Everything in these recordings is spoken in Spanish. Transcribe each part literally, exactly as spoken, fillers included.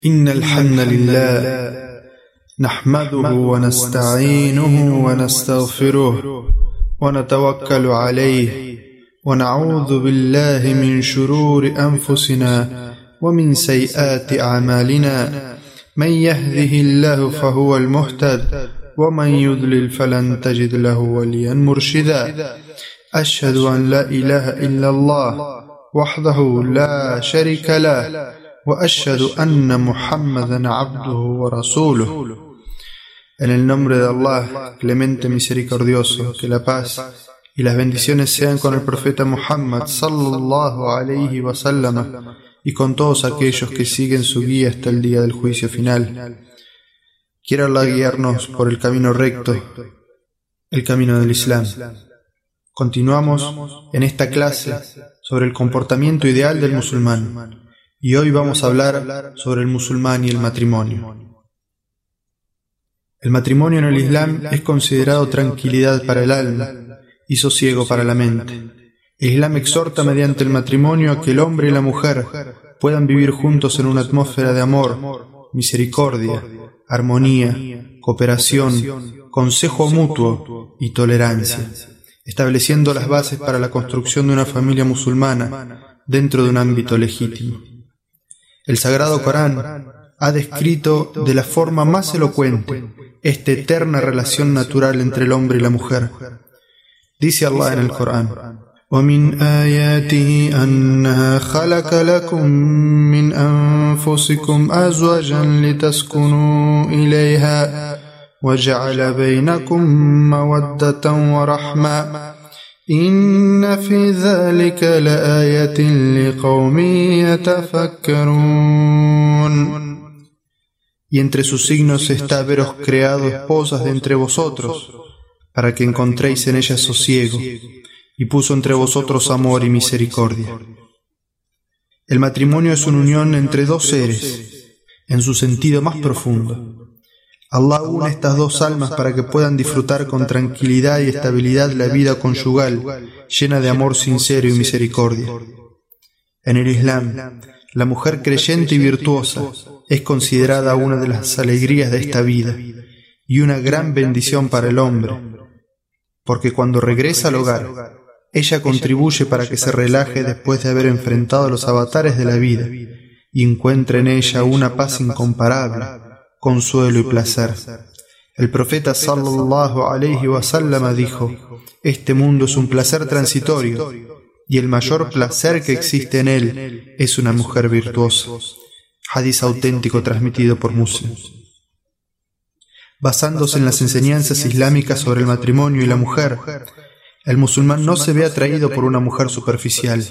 إن الحمد لله نحمده ونستعينه ونستغفره ونتوكل عليه ونعوذ بالله من شرور أنفسنا ومن سيئات أعمالنا من يهده الله فهو المهتد ومن يضلل فلن تجد له وليا مرشدا أشهد أن لا إله إلا الله وحده لا شريك له وأشهد أن محمدا عبده ورسوله. En el nombre de Allah, clemente misericordioso, que la paz y las bendiciones sean con el profeta Muhammad sallallahu alayhi wa sallam y con todos aquellos que siguen su guía hasta el día del juicio final. Quiera Allah guiarnos por el camino recto, el camino del Islam. Continuamos en esta clase sobre el comportamiento ideal del musulmán. Y hoy vamos a hablar sobre el musulmán y el matrimonio. El matrimonio en el Islam es considerado tranquilidad para el alma y sosiego para la mente. El Islam exhorta mediante el matrimonio a que el hombre y la mujer puedan vivir juntos en una atmósfera de amor, misericordia, armonía, cooperación, consejo mutuo y tolerancia, estableciendo las bases para la construcción de una familia musulmana dentro de un ámbito legítimo. El Sagrado Corán ha descrito de la forma más elocuente esta eterna relación natural entre el hombre y la mujer. Dice Allah en el Corán: وَمِنْ آيَاتِهِ أَنَّهَا خَلَقَ لَكُم مِّنْ أَنفُسِكُمْ أَزْوَاجًا لِتَسْكُنُوا إِلَيْهَا وَجَعَلَ بَيْنَكُم مَّوَدَّةً وَرَحْمَةً إن في ذلك لآية لقوم يتفكرون. Y entre sus signos está haberos creado esposas de entre vosotros, para que encontréis en ellas sosiego, y puso entre vosotros amor y misericordia. El matrimonio es una unión entre dos seres, en su sentido más profundo. Allah une estas dos almas para que puedan disfrutar con tranquilidad y estabilidad la vida conyugal, llena de amor sincero y misericordia. En el Islam, la mujer creyente y virtuosa es considerada una de las alegrías de esta vida y una gran bendición para el hombre, porque cuando regresa al hogar, ella contribuye para que se relaje después de haber enfrentado los avatares de la vida y encuentre en ella una paz incomparable, consuelo y placer. El profeta sallallahu alayhi wa sallam dijo: este mundo es un placer transitorio y el mayor placer que existe en él es una mujer virtuosa. Hadith auténtico transmitido por Muslim. Basándose en las enseñanzas islámicas sobre el matrimonio y la mujer, el musulmán no se ve atraído por una mujer superficial,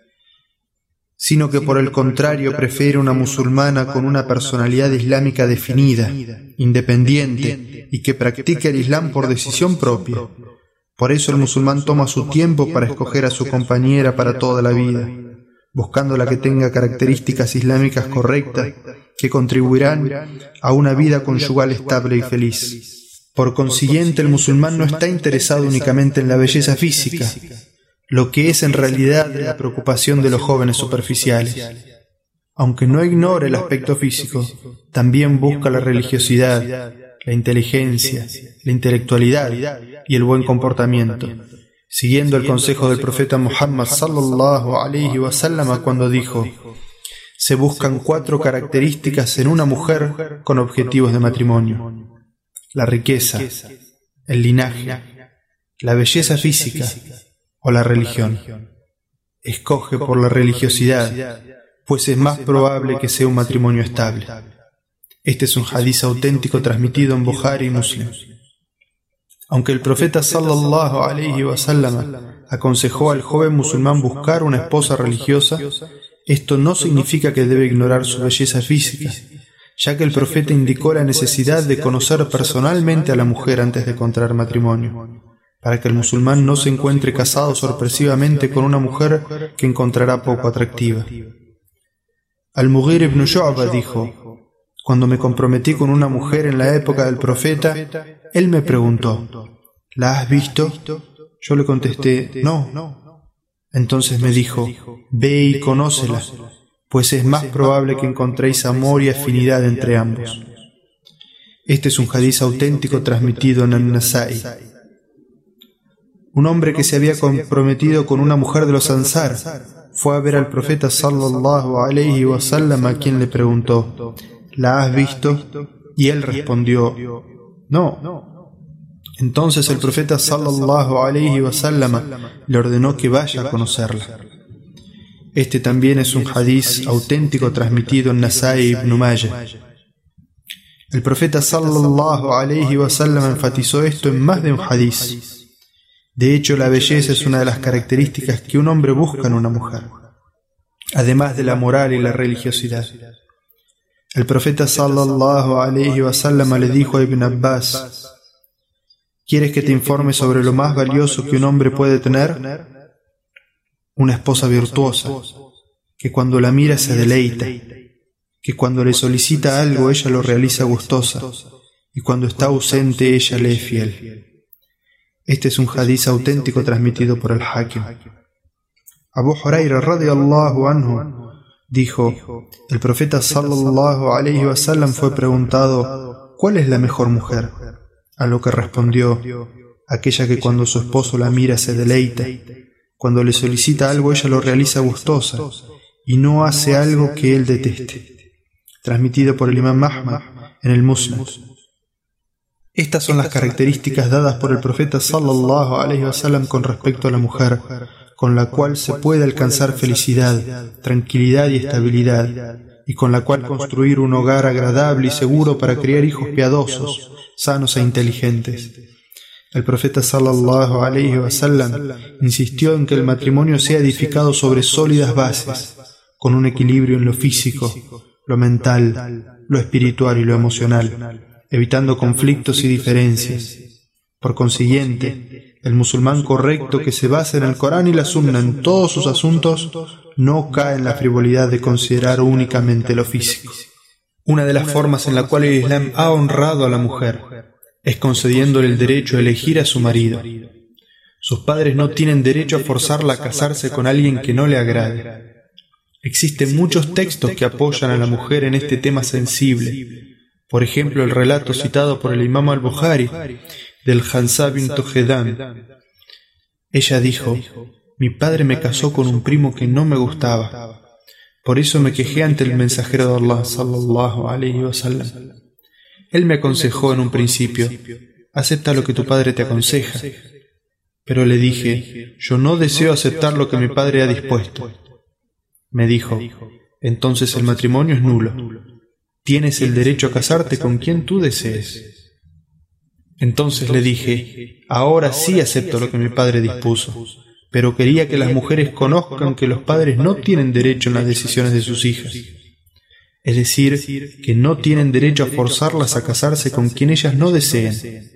sino que por el contrario prefiere una musulmana con una personalidad islámica definida, independiente y que practique el Islam por decisión propia. Por eso el musulmán toma su tiempo para escoger a su compañera para toda la vida, buscando la que tenga características islámicas correctas que contribuirán a una vida conyugal estable y feliz. Por consiguiente, el musulmán no está interesado únicamente en la belleza física, lo que es en realidad la preocupación de los jóvenes superficiales. Aunque no ignore el aspecto físico, también busca la religiosidad, la inteligencia, la intelectualidad y el buen comportamiento, siguiendo el consejo del profeta Muhammad sallallahu alayhi wa sallam cuando dijo: se buscan cuatro características en una mujer con objetivos de matrimonio: la riqueza, el linaje, la belleza física o la religión. Escoge por la religiosidad, pues es más probable que sea un matrimonio estable. Este es un hadith auténtico transmitido en Bukhari y Muslim. Aunque el profeta sallallahu alayhi wa sallam aconsejó al joven musulmán buscar una esposa religiosa, esto no significa que debe ignorar su belleza física, ya que el profeta indicó la necesidad de conocer personalmente a la mujer antes de contraer matrimonio, para que el musulmán no se encuentre casado sorpresivamente con una mujer que encontrará poco atractiva. Al-Mughir ibn Shu'ba dijo: cuando me comprometí con una mujer en la época del profeta, él me preguntó: ¿la has visto? Yo le contesté: no. Entonces me dijo: ve y conócela, pues es más probable que encontréis amor y afinidad entre ambos. Este es un hadiz auténtico transmitido en An-Nasa'i. Un hombre que se había comprometido con una mujer de los Ansar fue a ver al profeta sallallahu alayhi wa sallam, a quien le preguntó: ¿la has visto? Y él respondió: no. Entonces el profeta sallallahu alayhi wa sallam le ordenó que vaya a conocerla. Este también es un hadiz auténtico transmitido en Nasa'i ibn Majah. El profeta sallallahu alayhi wa sallam enfatizó esto en más de un hadiz. De hecho, la belleza es una de las características que un hombre busca en una mujer, además de la moral y la religiosidad. El profeta sallallahu alayhi wa sallam le dijo a Ibn Abbas: ¿quieres que te informe sobre lo más valioso que un hombre puede tener? Una esposa virtuosa, que cuando la mira se deleita, que cuando le solicita algo ella lo realiza gustosa, y cuando está ausente ella le es fiel. Este es un hadiz auténtico transmitido por el Hakim. Abu Huraira radiyallahu anhu dijo: el profeta sallallahu alayhi wa sallam fue preguntado: ¿cuál es la mejor mujer? A lo que respondió: aquella que cuando su esposo la mira se deleita, cuando le solicita algo ella lo realiza gustosa y no hace algo que él deteste. Transmitido por el Imam Ahmad en el Musnad. Estas son las características dadas por el profeta sallallahu alayhi wa sallam con respecto a la mujer, con la cual se puede alcanzar felicidad, tranquilidad y estabilidad, y con la cual construir un hogar agradable y seguro para criar hijos piadosos, sanos e inteligentes. El profeta sallallahu alayhi wa sallam insistió en que el matrimonio sea edificado sobre sólidas bases, con un equilibrio en lo físico, lo mental, lo espiritual y lo emocional, evitando conflictos y diferencias. Por consiguiente, el musulmán correcto que se basa en el Corán y la Sunna en todos sus asuntos no cae en la frivolidad de considerar únicamente lo físico. Una de las formas en la cual el Islam ha honrado a la mujer es concediéndole el derecho a elegir a su marido. Sus padres no tienen derecho a forzarla a casarse con alguien que no le agrade. Existen muchos textos que apoyan a la mujer en este tema sensible. Por ejemplo, el relato citado por el Imam al-Bukhari del Hansa bint Jedam. Ella dijo: mi padre me casó con un primo que no me gustaba. Por eso me quejé ante el mensajero de Allah sallallahu alayhi wa sallam. Él me aconsejó en un principio: acepta lo que tu padre te aconseja. Pero le dije: yo no deseo aceptar lo que mi padre ha dispuesto. Me dijo: entonces el matrimonio es nulo. Tienes el derecho a casarte con quien tú desees. Entonces le dije: ahora sí acepto lo que mi padre dispuso, pero quería que las mujeres conozcan que los padres no tienen derecho en las decisiones de sus hijas. Es decir, que no tienen derecho a forzarlas a casarse con quien ellas no deseen.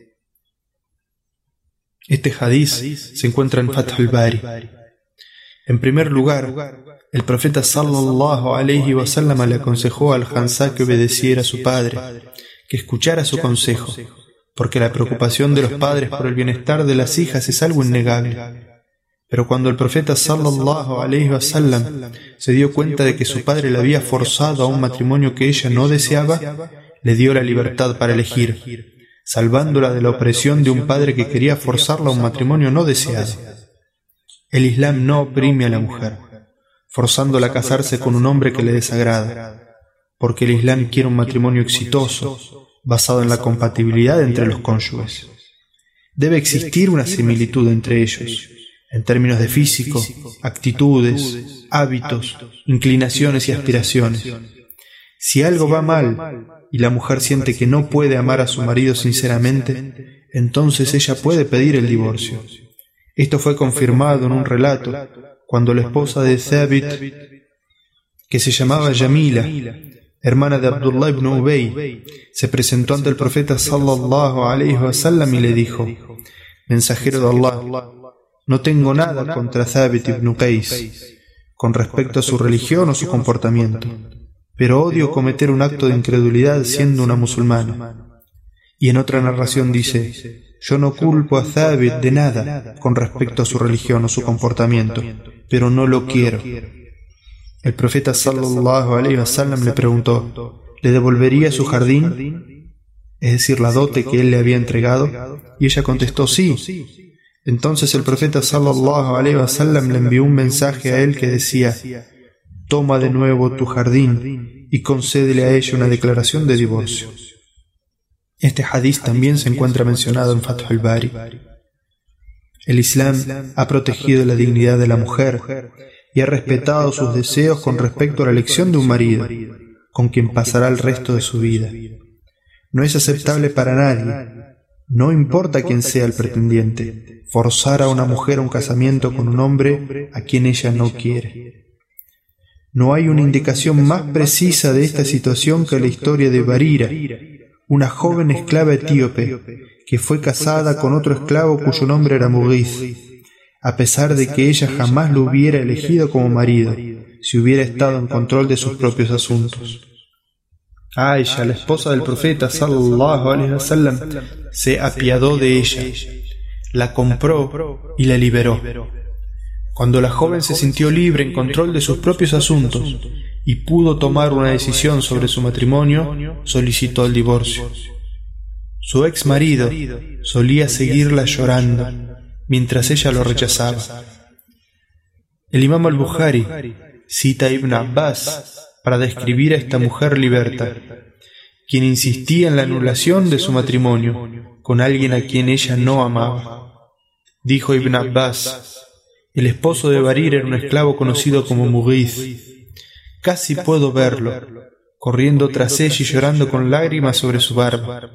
Este hadiz se encuentra en Fath al-Bari. En primer lugar, el profeta sallallahu alayhi wa sallam le aconsejó al Hansa que obedeciera a su padre, que escuchara su consejo, porque la preocupación de los padres por el bienestar de las hijas es algo innegable. Pero cuando el profeta sallallahu alayhi wa sallam se dio cuenta de que su padre la había forzado a un matrimonio que ella no deseaba, le dio la libertad para elegir, salvándola de la opresión de un padre que quería forzarla a un matrimonio no deseado. El Islam no oprime a la mujer, forzándola a casarse con un hombre que le desagrada, porque el Islam quiere un matrimonio exitoso, basado en la compatibilidad entre los cónyuges. Debe existir una similitud entre ellos, en términos de físico, actitudes, hábitos, inclinaciones y aspiraciones. Si algo va mal y la mujer siente que no puede amar a su marido sinceramente, entonces ella puede pedir el divorcio. Esto fue confirmado en un relato cuando la esposa de Thabit, que se llamaba Yamila, hermana de Abdullah ibn Ubay, se presentó ante el profeta sallallahu alayhi wa sallam y le dijo: mensajero de Allah, no tengo nada contra Thabit ibn Qais con respecto a su religión o su comportamiento, pero odio cometer un acto de incredulidad siendo una musulmana. Y en otra narración dice: yo no culpo a Thabit de nada con respecto a su religión o su comportamiento, pero no lo quiero. El profeta sallallahu alaihi wasallam le preguntó: ¿le devolvería su jardín? Es decir, la dote que él le había entregado. Y ella contestó: sí. Entonces el profeta sallallahu alaihi wasallam le envió un mensaje a él que decía: toma de nuevo tu jardín y concédele a ella una declaración de divorcio. Este hadiz también se encuentra mencionado en Fath al-Bari. El Islam ha protegido la dignidad de la mujer y ha respetado sus deseos con respecto a la elección de un marido, con quien pasará el resto de su vida. No es aceptable para nadie, no importa quién sea el pretendiente, forzar a una mujer a un casamiento con un hombre a quien ella no quiere. No hay una indicación más precisa de esta situación que la historia de Barira, una joven esclava etíope que fue casada con otro esclavo cuyo nombre era Mughith, a pesar de que ella jamás lo hubiera elegido como marido, si hubiera estado en control de sus propios asuntos. Aisha, la esposa del profeta sallallahu alaihi wasallam, se apiadó de ella, la compró y la liberó. Cuando la joven se sintió libre en control de sus propios asuntos y pudo tomar una decisión sobre su matrimonio, solicitó el divorcio. Su ex marido solía seguirla llorando mientras ella lo rechazaba. El imam al-Bukhari cita a Ibn Abbas para describir a esta mujer liberta, quien insistía en la anulación de su matrimonio con alguien a quien ella no amaba. Dijo Ibn Abbas: el esposo de Barir era un esclavo conocido como Mughith. Casi puedo verlo, corriendo tras ella y llorando con lágrimas sobre su barba.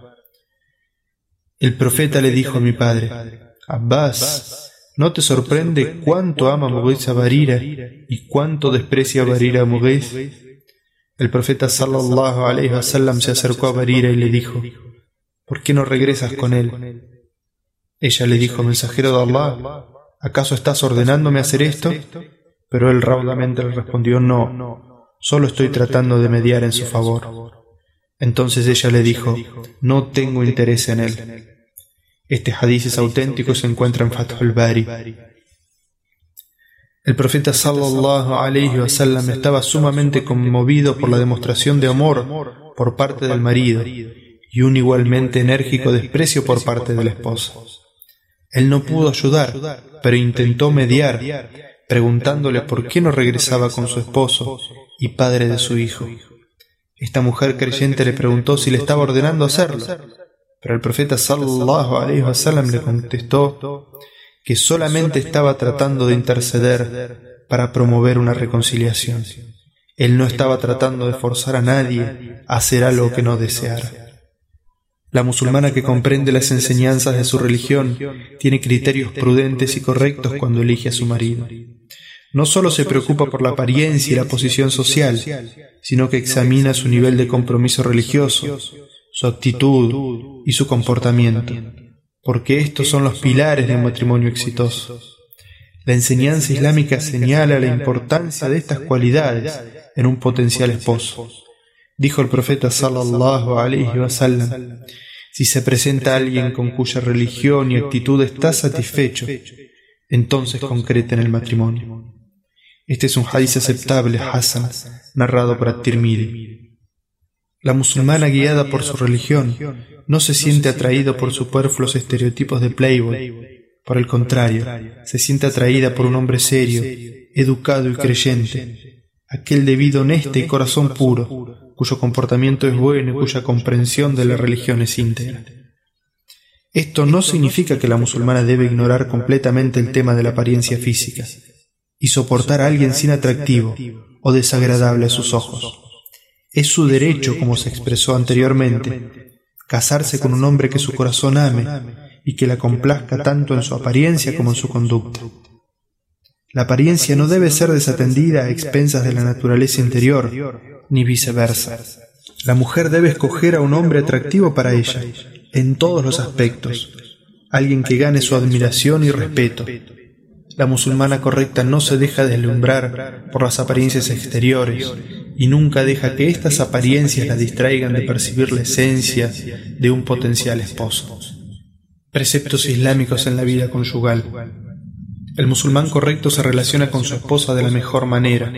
El profeta le dijo a mi padre: Abbas, ¿no te sorprende cuánto ama Mughith a Barira y cuánto desprecia Barira a Mughith? El profeta sallallahu alaihi wasallam se acercó a Barira y le dijo: ¿por qué no regresas con él? Ella le dijo: mensajero de Allah, ¿acaso estás ordenándome hacer esto? Pero él raudamente le respondió: no, solo estoy tratando de mediar en su favor. Entonces ella le dijo: no tengo interés en él. Este hadiz es auténtico y se encuentra en Fath al-Bari. El profeta sallallahu alaihi wasallam estaba sumamente conmovido por la demostración de amor por parte del marido y un igualmente enérgico desprecio por parte de la esposa. Él no pudo ayudar, pero intentó mediar, preguntándole por qué no regresaba con su esposo y padre de su hijo. Esta mujer creyente le preguntó si le estaba ordenando hacerlo, pero el profeta sallallahu alaihi wasallam le contestó que solamente estaba tratando de interceder para promover una reconciliación. Él no estaba tratando de forzar a nadie a hacer algo que no deseara. La musulmana que comprende las enseñanzas de su religión tiene criterios prudentes y correctos cuando elige a su marido. No solo se preocupa por la apariencia y la posición social, sino que examina su nivel de compromiso religioso, su actitud y su comportamiento, porque estos son los pilares de un matrimonio exitoso. La enseñanza islámica señala la importancia de estas cualidades en un potencial esposo. Dijo el profeta sallallahu alaihi wasallam: si se presenta alguien con cuya religión y actitud está satisfecho, entonces concreten el matrimonio. Este es un hadiz aceptable, Hasan, narrado por At-Tirmidhi. La musulmana guiada por su religión no se siente atraída por superfluos estereotipos de playboy. Por el contrario, se siente atraída por un hombre serio, educado y creyente, aquel de vida honesta y corazón puro, cuyo comportamiento es bueno y cuya comprensión de la religión es íntegra. Esto no significa que la musulmana debe ignorar completamente el tema de la apariencia física y soportar a alguien sin atractivo o desagradable a sus ojos. Es su derecho, como se expresó anteriormente, casarse con un hombre que su corazón ame y que la complazca tanto en su apariencia como en su conducta. La apariencia no debe ser desatendida a expensas de la naturaleza interior, ni viceversa. La mujer debe escoger a un hombre atractivo para ella, en todos los aspectos, alguien que gane su admiración y respeto. La musulmana correcta no se deja deslumbrar por las apariencias exteriores y nunca deja que estas apariencias la distraigan de percibir la esencia de un potencial esposo. Preceptos islámicos en la vida conyugal. El musulmán correcto se relaciona con su esposa de la mejor manera,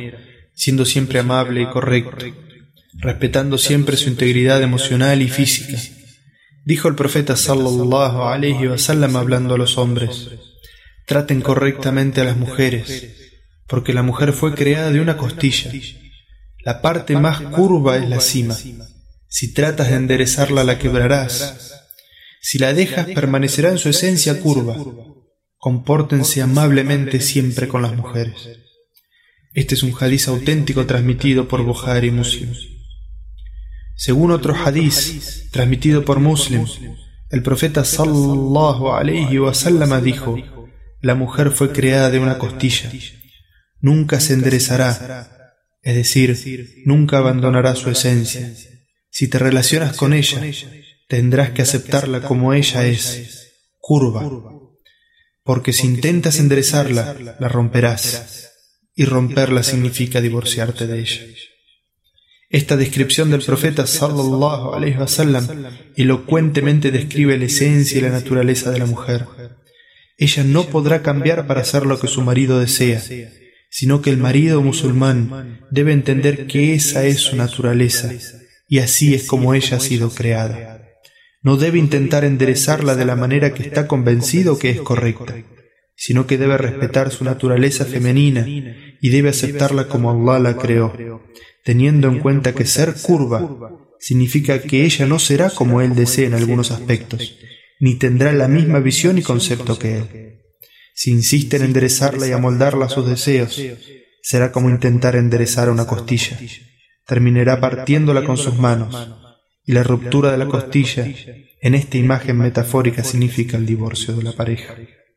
siendo siempre amable y correcto, respetando siempre su integridad emocional y física. Dijo el profeta sallallahu alayhi wa sallam hablando a los hombres: traten correctamente a las mujeres, porque la mujer fue creada de una costilla. La parte más curva es la cima. Si tratas de enderezarla, la quebrarás. Si la dejas, permanecerá en su esencia curva. Compórtense amablemente siempre con las mujeres. Este es un hadiz auténtico transmitido por Bukhari y Muslim. Según otro hadiz transmitido por Muslim, el profeta sallallahu alayhi wa sallam dijo: la mujer fue creada de una costilla. Nunca se enderezará, es decir, nunca abandonará su esencia. Si te relacionas con ella, tendrás que aceptarla como ella es, curva, porque si intentas enderezarla, la romperás, y romperla significa divorciarte de ella. Esta descripción del profeta sallallahu alayhi wa sallam elocuentemente describe la esencia y la naturaleza de la mujer. Ella no podrá cambiar para hacer lo que su marido desea, sino que el marido musulmán debe entender que esa es su naturaleza, y así es como ella ha sido creada. No debe intentar enderezarla de la manera que está convencido que es correcta, sino que debe respetar su naturaleza femenina y debe aceptarla como Allah la creó, teniendo en cuenta que ser curva significa que ella no será como él desea en algunos aspectos, ni tendrá la misma visión y concepto que él. Si insiste en enderezarla y amoldarla a sus deseos, será como intentar enderezar una costilla. Terminará partiéndola con sus manos, y la ruptura de la costilla en esta imagen metafórica significa el divorcio de la pareja.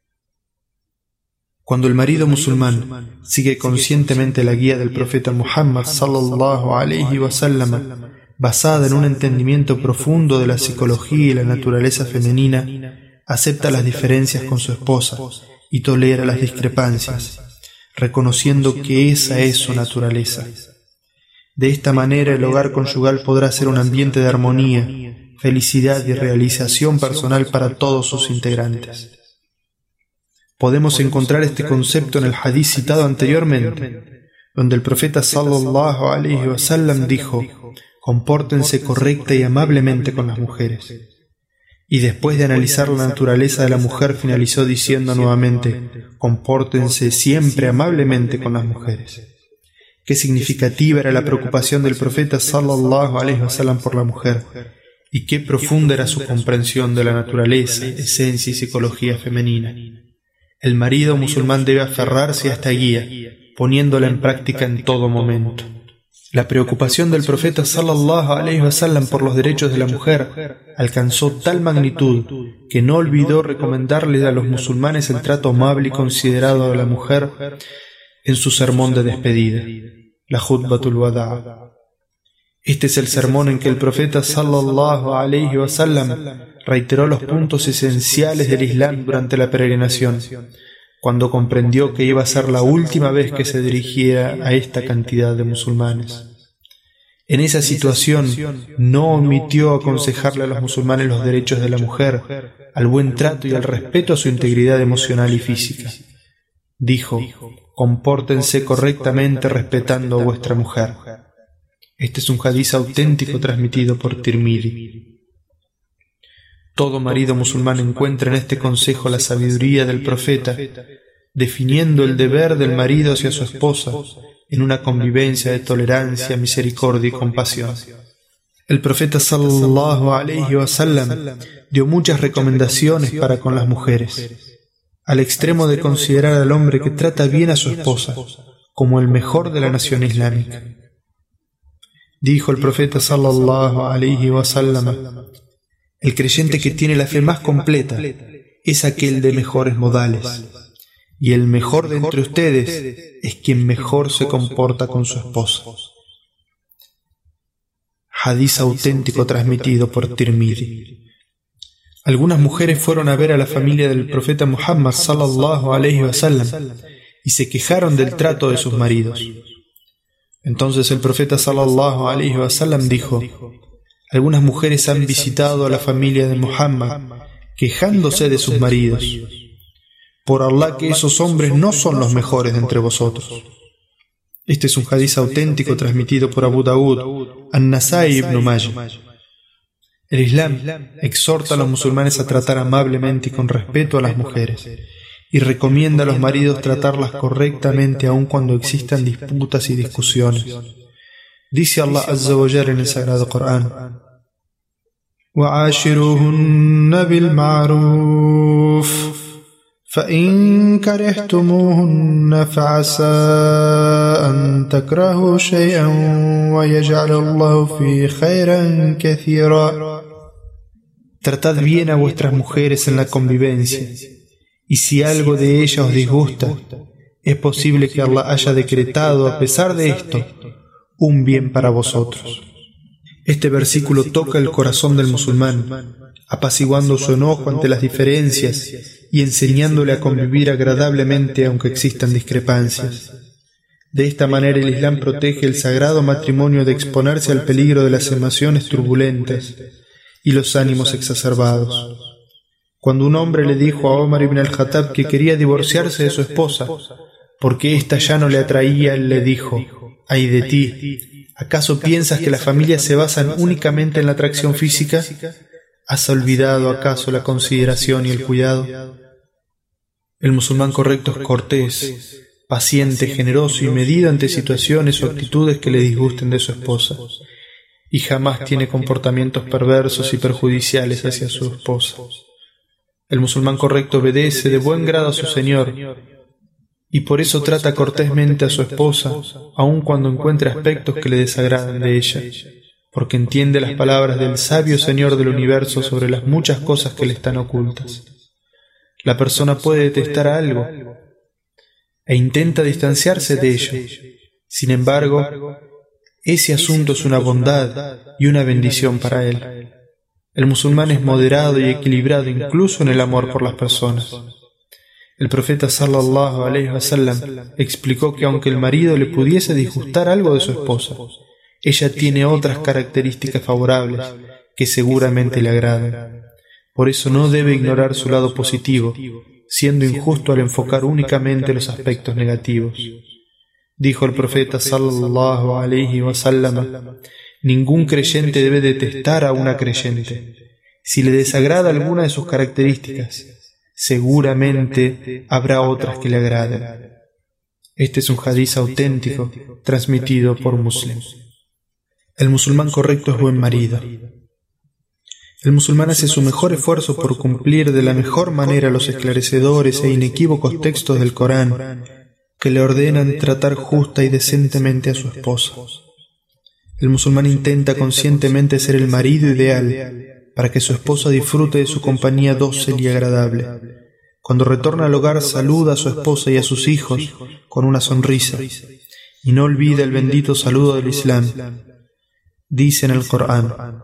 Cuando el marido musulmán sigue conscientemente la guía del profeta Muhammad sallallahu alayhi wa sallam, basada en un entendimiento profundo de la psicología y la naturaleza femenina, acepta las diferencias con su esposa y tolera las discrepancias, reconociendo que esa es su naturaleza. De esta manera el hogar conyugal podrá ser un ambiente de armonía, felicidad y realización personal para todos sus integrantes. Podemos encontrar este concepto en el hadith citado anteriormente, donde el profeta sallallahu alayhi wa sallam dijo: compórtense correcta y amablemente con las mujeres. Y después de analizar la naturaleza de la mujer, finalizó diciendo nuevamente: compórtense siempre amablemente con las mujeres. Qué significativa era la preocupación del profeta sallallahu alayhi wa sallam por la mujer, y qué profunda era su comprensión de la naturaleza, esencia y psicología femenina. El marido musulmán debe aferrarse a esta guía, poniéndola en práctica en todo momento. La preocupación del profeta sallallahu alayhi wa sallam por los derechos de la mujer alcanzó tal magnitud que no olvidó recomendarles a los musulmanes el trato amable y considerado a la mujer en su sermón de despedida, la Khutbatul Wada'. Este es el sermón en que el profeta sallallahu alayhi wa sallam reiteró los puntos esenciales del Islam durante la peregrinación, cuando comprendió que iba a ser la última vez que se dirigiera a esta cantidad de musulmanes. En esa situación no omitió aconsejarle a los musulmanes los derechos de la mujer, al buen trato y al respeto a su integridad emocional y física. Dijo: compórtense correctamente respetando a vuestra mujer. Este es un hadiz auténtico transmitido por Tirmidhi. Todo marido musulmán encuentra en este consejo la sabiduría del profeta, definiendo el deber del marido hacia su esposa en una convivencia de tolerancia, misericordia y compasión. El profeta sallallahu alayhi wa sallam dio muchas recomendaciones para con las mujeres, al extremo de considerar al hombre que trata bien a su esposa como el mejor de la nación islámica. Dijo el profeta sallallahu alayhi wa sallam: el creyente que tiene la fe más completa es aquel de mejores modales, y el mejor de entre ustedes es quien mejor se comporta con su esposa. Hadiz auténtico transmitido por Tirmidhi. Algunas mujeres fueron a ver a la familia del profeta Muhammad sallallahu alayhi wa sallam y se quejaron del trato de sus maridos. Entonces el profeta sallallahu alayhi wa sallam dijo: algunas mujeres han visitado a la familia de Muhammad quejándose de sus maridos. Por Allah que esos hombres no son los mejores de entre vosotros. Este es un hadiz auténtico transmitido por Abu Daud, An-Nasai y Ibn Majah. El Islam exhorta a los musulmanes a tratar amablemente y con respeto a las mujeres, y recomienda a los maridos tratarlas correctamente aun cuando existan disputas y discusiones. Dice Allah Azza wa Jalla en el Sagrado Corán: وَعَاشِرُوهُنَّ بِالْمَعْرُوفِ فَإِن كَرِهْتُمُوهُنَّ فَعَسَىٰ أَن تَكْرَهُوا شَيْئًا وَيَجْعَلَ اللَّهُ فِيهِ خَيْرًا كَثِيرًا. Tratad bien a vuestras mujeres en la convivencia, y si algo de ellas os disgusta, es posible que Allah haya decretado, a pesar de esto, un bien para vosotros. Este versículo toca el corazón del musulmán, apaciguando su enojo ante las diferencias y enseñándole a convivir agradablemente aunque existan discrepancias. De esta manera el Islam protege el sagrado matrimonio de exponerse al peligro de las emociones turbulentas y los ánimos exacerbados. Cuando un hombre le dijo a Omar ibn al-Khattab que quería divorciarse de su esposa porque ésta ya no le atraía, él le dijo: «Ay de ti, ¿acaso piensas que las familias se basan únicamente en la atracción física? ¿Has olvidado acaso la consideración y el cuidado?». El musulmán correcto es cortés, paciente, generoso y medido ante situaciones o actitudes que le disgusten de su esposa, y jamás tiene comportamientos perversos y perjudiciales hacia su esposa. El musulmán correcto obedece de buen grado a su Señor, y por eso trata cortésmente a su esposa, aun cuando encuentre aspectos que le desagradan de ella, porque entiende las palabras del sabio Señor del universo sobre las muchas cosas que le están ocultas. La persona puede detestar algo e intenta distanciarse de ello. Sin embargo, ese asunto es una bondad y una bendición para él. El musulmán es moderado y equilibrado incluso en el amor por las personas. El profeta sallallahu alaihi wasallam explicó que aunque el marido le pudiese disgustar algo de su esposa, ella tiene otras características favorables que seguramente le agradan. Por eso no debe ignorar su lado positivo, siendo injusto al enfocar únicamente los aspectos negativos. Dijo el profeta sallallahu alaihi wasallam: ningún creyente debe detestar a una creyente. Si le desagrada alguna de sus características, seguramente habrá otras que le agraden. Este es un hadiz auténtico transmitido por Muslim. El musulmán correcto es buen marido. El musulmán hace su mejor esfuerzo por cumplir de la mejor manera los esclarecedores e inequívocos textos del Corán que le ordenan tratar justa y decentemente a su esposa. El musulmán intenta conscientemente ser el marido ideal para que su esposa disfrute de su compañía dócil y agradable. Cuando retorna al hogar, saluda a su esposa y a sus hijos con una sonrisa y no olvida el bendito saludo del Islam. Dice en el Corán: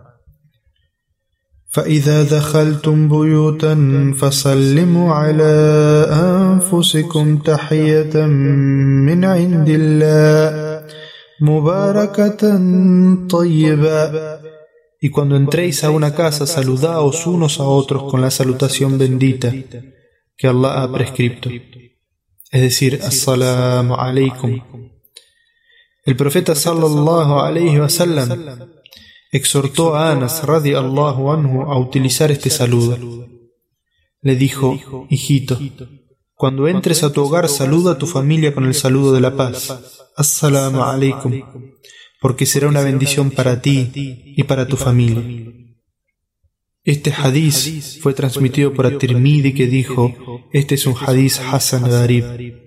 فَإِذَا دَخَلْتُمْ بُيُوتًا فَسَلِّمُوا عَلَىٰ أَنفُسِكُمْ تَحِيَّةً مِّنْ عِندِ اللَّهِ مُبَارَكَةً طَيِّبَةً. Y cuando entréis a una casa, saludaos unos a otros con la salutación bendita que Allah ha prescripto, es decir, As-salamu alaykum. El profeta sallallahu alayhi wa sallam exhortó a Anas radiyallahu anhu a utilizar este saludo. Le dijo: hijito, cuando entres a tu hogar, saluda a tu familia con el saludo de la paz, As-salamu alaykum, porque será una bendición para ti y para tu familia. Este hadiz fue transmitido por At-Tirmidhi, que dijo: este es un hadiz Hasan Gharib.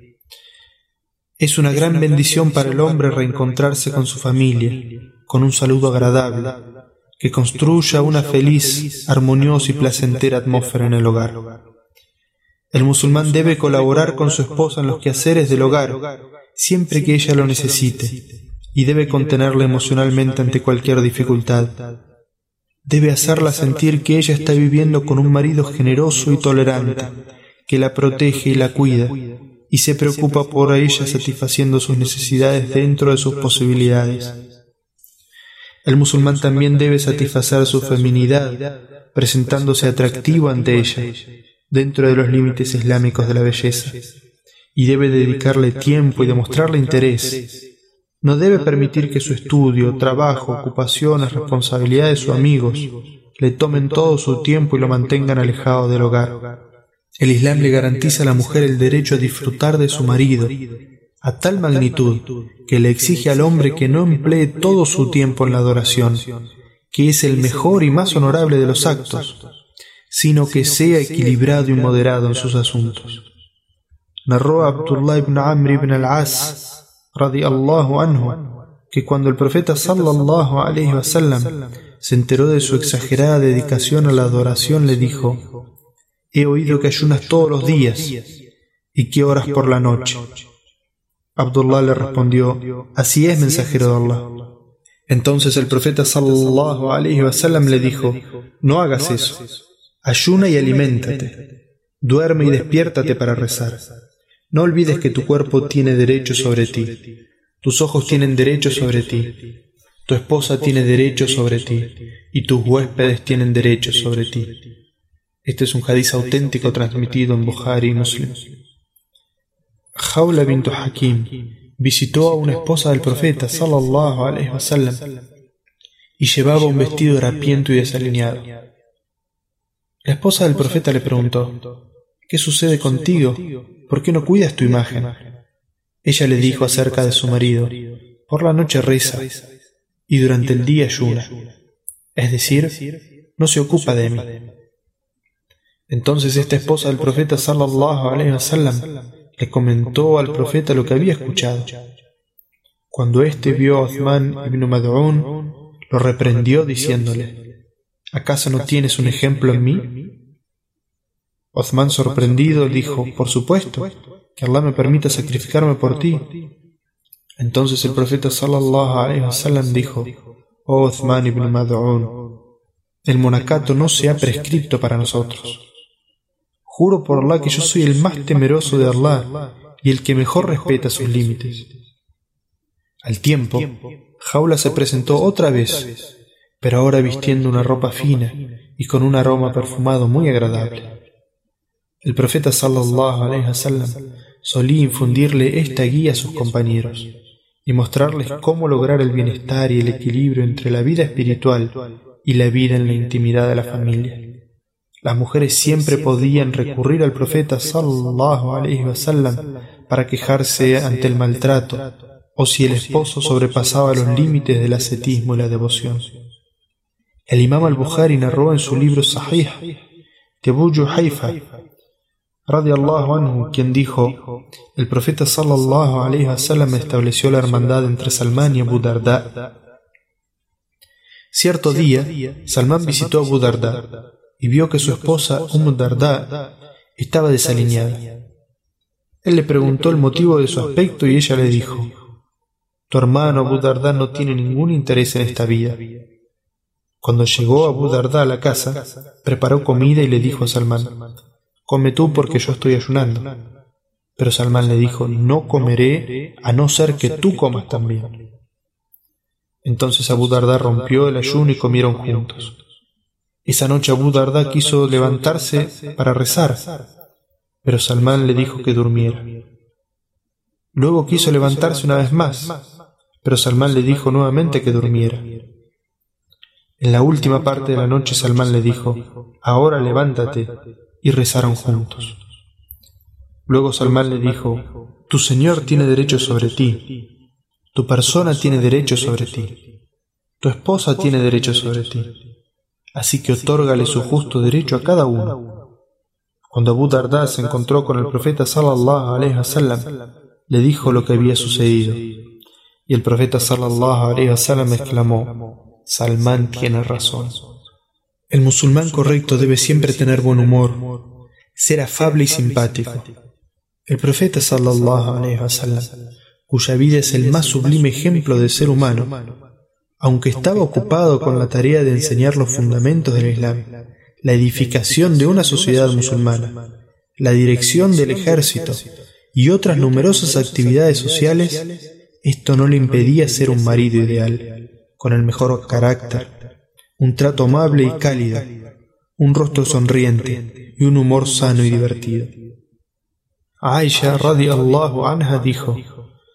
Es una gran bendición para el hombre reencontrarse con su familia, con un saludo agradable, que construya una feliz, armoniosa y placentera atmósfera en el hogar. El musulmán debe colaborar con su esposa en los quehaceres del hogar, siempre que ella lo necesite, y debe contenerla emocionalmente ante cualquier dificultad. Debe hacerla sentir que ella está viviendo con un marido generoso y tolerante, que la protege y la cuida, y se preocupa por ella satisfaciendo sus necesidades dentro de sus posibilidades. El musulmán también debe satisfacer su feminidad, presentándose atractivo ante ella, dentro de los límites islámicos de la belleza, y debe dedicarle tiempo y demostrarle interés, No debe permitir que su estudio, trabajo, ocupaciones, responsabilidades o amigos le tomen todo su tiempo y lo mantengan alejado del hogar. El Islam le garantiza a la mujer el derecho a disfrutar de su marido, a tal magnitud que le exige al hombre que no emplee todo su tiempo en la adoración, que es el mejor y más honorable de los actos, sino que sea equilibrado y moderado en sus asuntos. Narró a Abdullah ibn Amr ibn al-As, radiyallahu anhu, que cuando el profeta sallallahu alayhi wa sallam se enteró de su exagerada dedicación a la adoración, le dijo: «He oído que ayunas todos los días, ¿y qué oras por la noche?». Abdullah le respondió: «Así es, mensajero de Allah». Entonces el profeta sallallahu alayhi wa sallam le dijo: «No hagas eso, ayuna y aliméntate, duerme y despiértate para rezar. No olvides que tu cuerpo tiene derecho sobre ti, tus ojos tienen derecho sobre ti, tu esposa tiene derecho sobre ti, y tus huéspedes tienen derecho sobre ti». Este es un hadiz auténtico transmitido en Bukhari y Muslim. Khawla bint Hakim visitó a una esposa del profeta sallallahu alayhi wa sallam y llevaba un vestido harapiento y desalineado. La esposa del profeta le preguntó: «¿Qué sucede contigo? ¿Por qué no cuidas tu imagen?». Ella le dijo acerca de su marido: «Por la noche reza y durante el día ayuna, es decir, no se ocupa de mí». Entonces esta esposa del profeta sallallahu alayhi wa sallam le comentó al profeta lo que había escuchado. Cuando éste vio a Uthman ibn Mad'un, lo reprendió diciéndole: «¿Acaso no tienes un ejemplo en mí?». Uthman, sorprendido, dijo: «Por supuesto, que Allah me permita sacrificarme por ti». Entonces el profeta sallallahu alayhi wa sallam dijo: «Oh Uthman ibn Mad'un, el monacato no se ha prescrito para nosotros. Juro por Allah que yo soy el más temeroso de Allah y el que mejor respeta sus límites». Al tiempo, Khawla se presentó otra vez, pero ahora vistiendo una ropa fina y con un aroma perfumado muy agradable. El profeta sallallahu alayhi wa sallam solía infundirle esta guía a sus compañeros y mostrarles cómo lograr el bienestar y el equilibrio entre la vida espiritual y la vida en la intimidad de la familia. Las mujeres siempre podían recurrir al profeta sallallahu alayhi wa sallam para quejarse ante el maltrato o si el esposo sobrepasaba los límites del ascetismo y la devoción. El imam al-Bukhari narró en su libro Sahih de Abu Juhayfa radiyallahu anhu, quien dijo: «El profeta sallallahu alayhi wa sallam estableció la hermandad entre Salmán y Abu Darda». Cierto día, Salmán visitó a Abu Darda y vio que su esposa Umm Darda estaba desalineada. Él le preguntó el motivo de su aspecto y ella le dijo: «Tu hermano Abu Darda no tiene ningún interés en esta vida». Cuando llegó Abu Darda a la casa, preparó comida y le dijo a Salmán: «Come tú porque yo estoy ayunando». Pero Salmán le dijo: «No comeré a no ser que tú comas también». Entonces Abu Darda rompió el ayuno y comieron juntos. Esa noche Abu Darda quiso levantarse para rezar, pero Salmán le dijo que durmiera. Luego quiso levantarse una vez más, pero Salmán le dijo nuevamente que durmiera. En la última parte de la noche Salmán le dijo: «Ahora levántate», y rezaron juntos. Luego Salmán le dijo: «Tu Señor tiene derecho sobre ti, tu persona tiene derecho sobre ti, tu esposa tiene derecho sobre ti, así que otórgale su justo derecho a cada uno». Cuando Abu Darda se encontró con el profeta sallallahu alayhi wa sallam, le dijo lo que había sucedido, y el profeta sallallahu alayhi wa sallam exclamó: «Salmán tiene razón». El musulmán correcto debe siempre tener buen humor, ser afable y simpático. El profeta sallallahu alayhi wa sallam, cuya vida es el más sublime ejemplo de ser humano, aunque estaba ocupado con la tarea de enseñar los fundamentos del Islam, la edificación de una sociedad musulmana, la dirección del ejército y otras numerosas actividades sociales, esto no le impedía ser un marido ideal, con el mejor carácter, un trato amable y cálido, un rostro sonriente y un humor sano y divertido. Aisha radiyallahu anha dijo: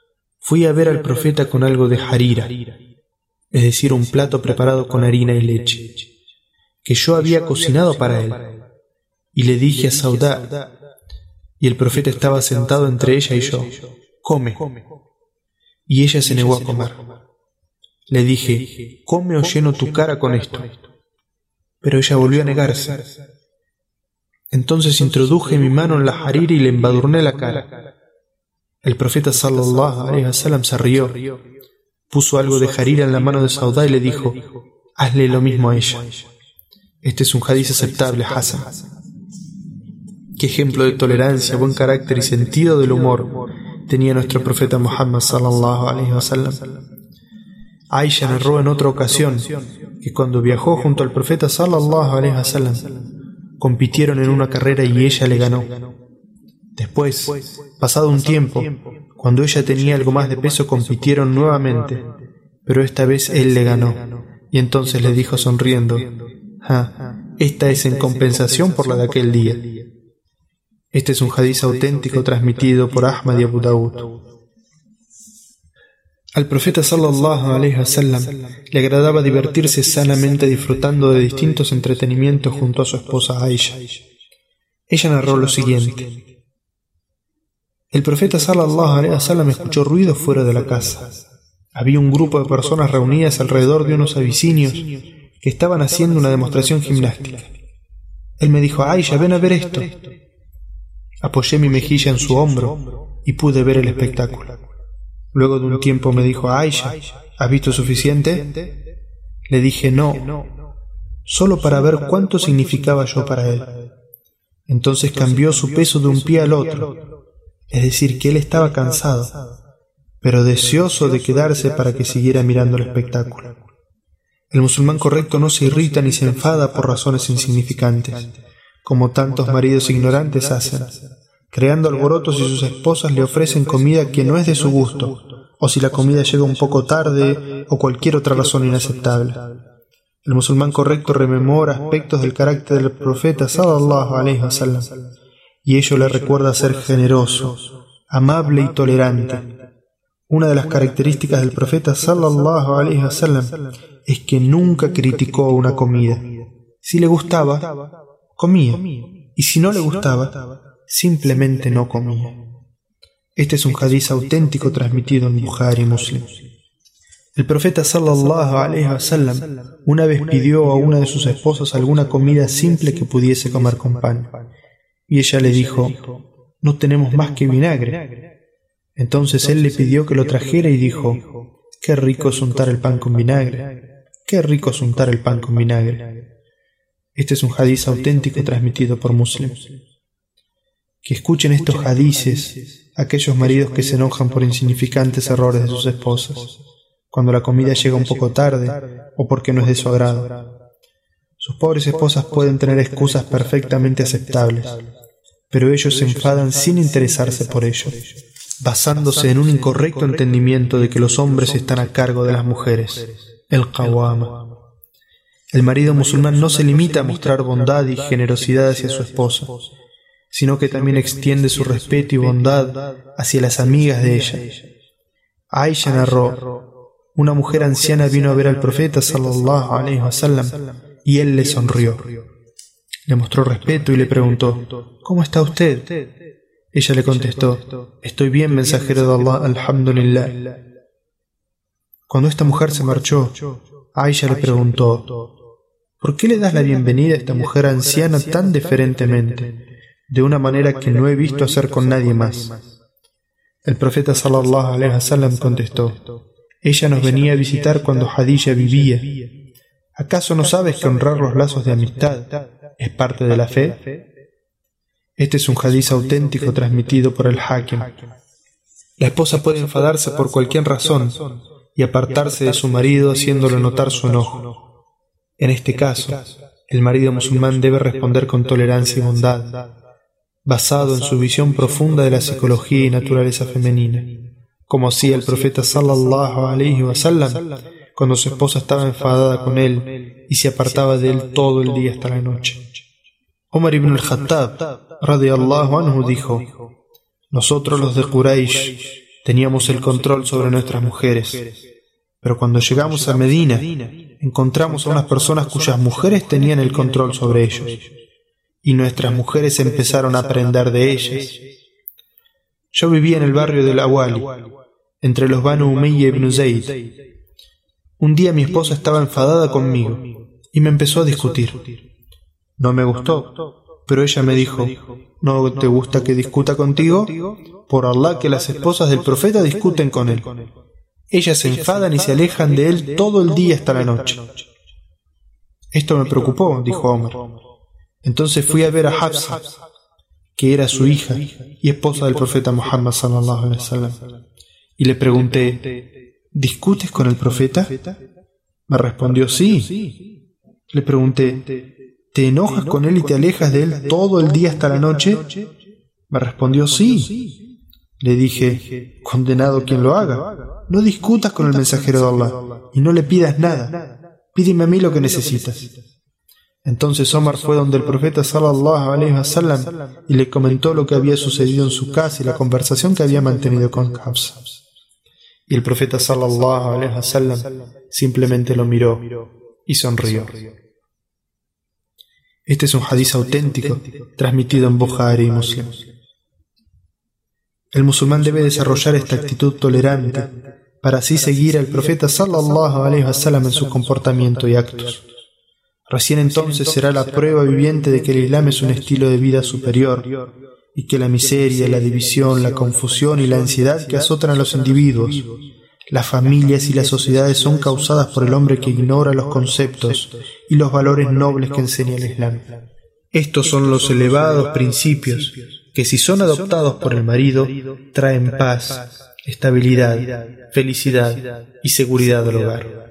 Fui a ver al profeta con algo de harira, es decir, un plato preparado con harina y leche, que yo había cocinado para él, y le dije a Saudá, y el profeta estaba sentado entre ella y yo, come, y ella se negó a comer. Le dije, come o lleno tu cara con esto, pero ella volvió a negarse. Entonces introduje mi mano en la harira y le embadurné la cara. El profeta sallallahu alaihi wasallam se rió, puso algo de harira en la mano de Saudá y le dijo, hazle lo mismo a ella. Este es un hadiz aceptable, Hasan. Qué ejemplo de tolerancia, buen carácter y sentido del humor tenía nuestro profeta Muhammad sallallahu alaihi wasallam. Aisha narró en otra ocasión que cuando viajó junto al profeta sallallahu alaihi wasallam compitieron en una carrera y ella le ganó. Después, pasado un tiempo, cuando ella tenía algo más de peso, compitieron nuevamente, pero esta vez él le ganó, y entonces le dijo sonriendo, «Ah, esta es en compensación por la de aquel día». Este es un hadiz auténtico transmitido por Ahmad y Abu Dawud. Al profeta sallallahu alaihi wasallam le agradaba divertirse sanamente disfrutando de distintos entretenimientos junto a su esposa Aisha. Ella narró lo siguiente: el profeta sallallahu alaihi wasallam escuchó ruidos fuera de la casa. Había un grupo de personas reunidas alrededor de unos abisinios que estaban haciendo una demostración gimnástica. Él me dijo: Aisha, ven a ver esto. Apoyé mi mejilla en su hombro y pude ver el espectáculo. Luego de un tiempo me dijo: Aisha, ¿has visto suficiente? Le dije: no, solo para ver cuánto significaba yo para él. Entonces cambió su peso de un pie al otro, es decir, que él estaba cansado, pero deseoso de quedarse para que siguiera mirando el espectáculo. El musulmán correcto no se irrita ni se enfada por razones insignificantes, como tantos maridos ignorantes hacen, creando alborotos si sus esposas le ofrecen comida que no es de su gusto, o si la comida llega un poco tarde, o cualquier otra razón inaceptable. El musulmán correcto rememora aspectos del carácter del profeta sallallahu alaihi wasallam, y ello le recuerda ser generoso, amable y tolerante. Una de las características del profeta sallallahu alaihi wasallam es que nunca criticó una comida. Si le gustaba, comía, y si no le gustaba, simplemente no comía. Este es un hadiz auténtico transmitido en Bukhari y Muslim. El profeta sallallahu alaihi wasallam una vez pidió a una de sus esposas alguna comida simple que pudiese comer con pan, y ella le dijo: no tenemos más que vinagre. Entonces él le pidió que lo trajera y dijo: qué rico es untar el pan con vinagre, qué rico es untar el pan con vinagre. Este es un hadiz auténtico transmitido por Muslim. Que escuchen estos hadices aquellos maridos que se enojan por insignificantes errores de sus esposas, cuando la comida llega un poco tarde o porque no es de su agrado. Sus pobres esposas pueden tener excusas perfectamente aceptables, pero ellos se enfadan sin interesarse por ello, basándose en un incorrecto entendimiento de que los hombres están a cargo de las mujeres, el qawama. El marido musulmán no se limita a mostrar bondad y generosidad hacia su esposa, sino que también extiende su respeto y bondad hacia las amigas de ella. Aisha narró: una mujer anciana vino a ver al profeta sallallahu alaihi wasallam y él le sonrió. Le mostró respeto y le preguntó: ¿cómo está usted? Ella le contestó: estoy bien, mensajero de Allah, alhamdulillah. Cuando esta mujer se marchó, Aisha le preguntó: ¿por qué le das la bienvenida a esta mujer anciana tan deferentemente, de una manera que no he visto hacer con nadie más? El profeta sallallahu alaihi wasallam contestó: ella nos venía a visitar cuando Khadija vivía. ¿Acaso no sabes que honrar los lazos de amistad es parte de la fe? Este es un hadiz auténtico transmitido por el Hakim. La esposa puede enfadarse por cualquier razón y apartarse de su marido haciéndole notar su enojo. En este caso, el marido musulmán debe responder con tolerancia y bondad, basado en su visión profunda de la psicología y naturaleza femenina, como hacía el profeta sallallahu alaihi wasallam cuando su esposa estaba enfadada con él y se apartaba de él todo el día hasta la noche. Omar ibn al-Khattab radiyallahu anhu dijo: nosotros los de Quraysh Teníamos el control sobre nuestras mujeres, pero cuando llegamos a Medina, encontramos a unas personas cuyas mujeres tenían el control sobre ellos, y nuestras mujeres empezaron a aprender de ellas. Yo vivía en el barrio del Awali, entre los Banu Umayya ibn Zayd. Un día mi esposa estaba enfadada conmigo y me empezó a discutir. No me gustó, pero ella me dijo: ¿no te gusta que discuta contigo? Por Allah que las esposas del profeta discuten con él. Ellas se enfadan y se alejan de él todo el día hasta la noche. Esto me preocupó, dijo Omar. Entonces fui a ver a Hafsa, que era su hija y esposa del profeta Muhammad sallallahu alaihi wasallam, y le pregunté: ¿discutes con el profeta? Me respondió: sí. Le pregunté: ¿te enojas con él y te alejas de él todo el día hasta la noche? Me respondió: sí. Le dije: condenado quien lo haga. No discutas con el mensajero de Allah y no le pidas nada. Pídeme a mí lo que necesitas. Entonces Omar fue donde el profeta sallallahu alaihi wasallam y le comentó lo que había sucedido en su casa y la conversación que había mantenido con Hafsa. Y el profeta sallallahu alaihi wasallam simplemente lo miró y sonrió. Este es un hadiz auténtico transmitido en Bukhari y Muslim. El musulmán debe desarrollar esta actitud tolerante para así seguir al profeta sallallahu alaihi wasallam en su comportamiento y actos. Recién entonces será la prueba viviente de que el Islam es un estilo de vida superior y que la miseria, la división, la confusión y la ansiedad que azotan a los individuos, las familias y las sociedades son causadas por el hombre que ignora los conceptos y los valores nobles que enseña el Islam. Estos son los elevados principios que, si son adoptados por el marido, traen paz, estabilidad, felicidad y seguridad al hogar.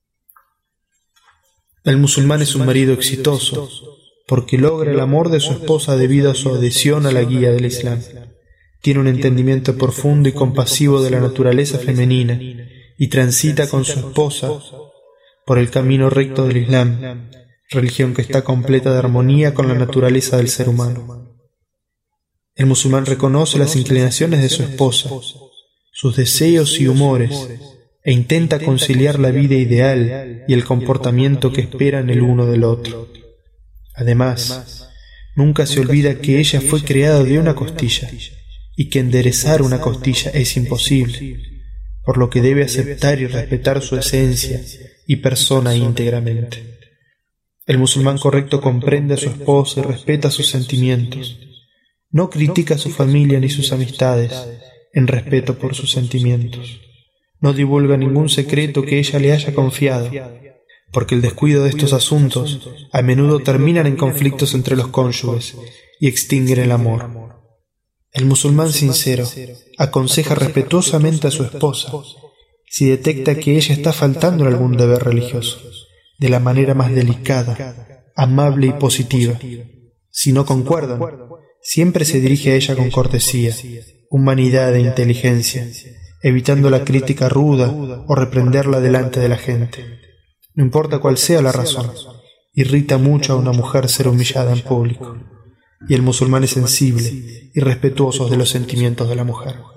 El musulmán es un marido exitoso porque logra el amor de su esposa debido a su adhesión a la guía del Islam. Tiene un entendimiento profundo y compasivo de la naturaleza femenina y transita con su esposa por el camino recto del Islam, religión que está completa de armonía con la naturaleza del ser humano. El musulmán reconoce las inclinaciones de su esposa, sus deseos y humores, e intenta conciliar la vida ideal y el comportamiento que esperan el uno del otro. Además, nunca se olvida que ella fue creada de una costilla y que enderezar una costilla es imposible, por lo que debe aceptar y respetar su esencia y persona íntegramente. El musulmán correcto comprende a su esposa y respeta sus sentimientos. No critica a su familia ni sus amistades en respeto por sus sentimientos. No divulga ningún secreto que ella le haya confiado, porque el descuido de estos asuntos a menudo terminan en conflictos entre los cónyuges y extinguen el amor. El musulmán sincero aconseja respetuosamente a su esposa si detecta que ella está faltando en algún deber religioso, de la manera más delicada, amable y positiva. Si no concuerdan, siempre se dirige a ella con cortesía, humanidad e inteligencia, evitando la crítica ruda o reprenderla delante de la gente. No importa cuál sea la razón, irrita mucho a una mujer ser humillada en público, y el musulmán es sensible y respetuoso de los sentimientos de la mujer.